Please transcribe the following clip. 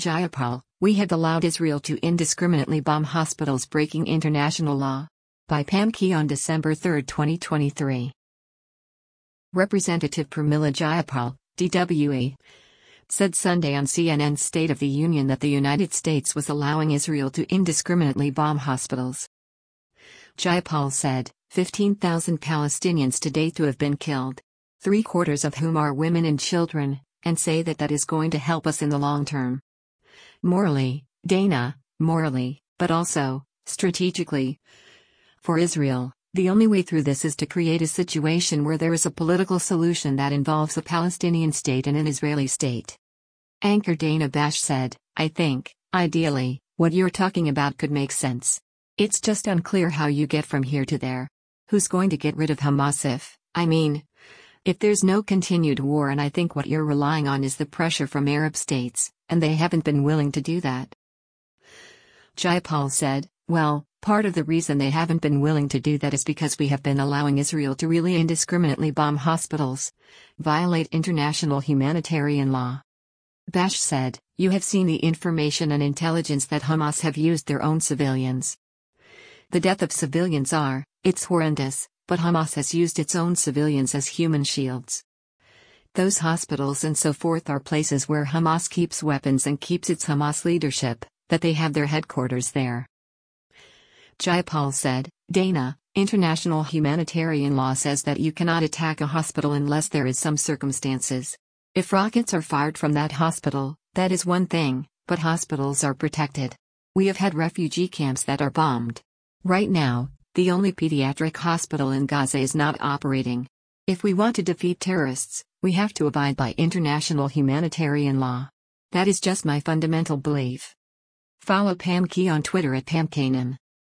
Jayapal, we have allowed Israel to indiscriminately bomb hospitals breaking international law. By Pam Key on December 3, 2023. Representative Pramila Jayapal, DWE, said Sunday on CNN's State of the Union that the United States was allowing Israel to indiscriminately bomb hospitals. Jayapal said, 15,000 Palestinians to date to have been killed, 3/4 of whom are women and children, and say that is going to help us in the long term. Morally, Dana, but also, strategically. For Israel, the only way through this is to create a situation where there is a political solution that involves a Palestinian state and an Israeli state. Anchor Dana Bash said, I think, ideally, what you're talking about could make sense. It's just unclear how you get from here to there. Who's going to get rid of Hamas if there's no continued war? And I think what you're relying on is the pressure from Arab states, and they haven't been willing to do that. Jayapal said, well, part of the reason they haven't been willing to do that is because we have been allowing Israel to really indiscriminately bomb hospitals, violate international humanitarian law. Bash said, you have seen the information and intelligence that Hamas have used their own civilians. The death of civilians it's horrendous, but Hamas has used its own civilians as human shields. Those hospitals and so forth are places where Hamas keeps weapons and keeps its Hamas leadership, that they have their headquarters there. Jayapal said, Dana, international humanitarian law says that you cannot attack a hospital unless there is some circumstances. If rockets are fired from that hospital, that is one thing, but hospitals are protected. We have had refugee camps that are bombed. Right now, the only pediatric hospital in Gaza is not operating. If we want to defeat terrorists, we have to abide by international humanitarian law. That is just my fundamental belief. Follow Pam Key on Twitter at PamKanim.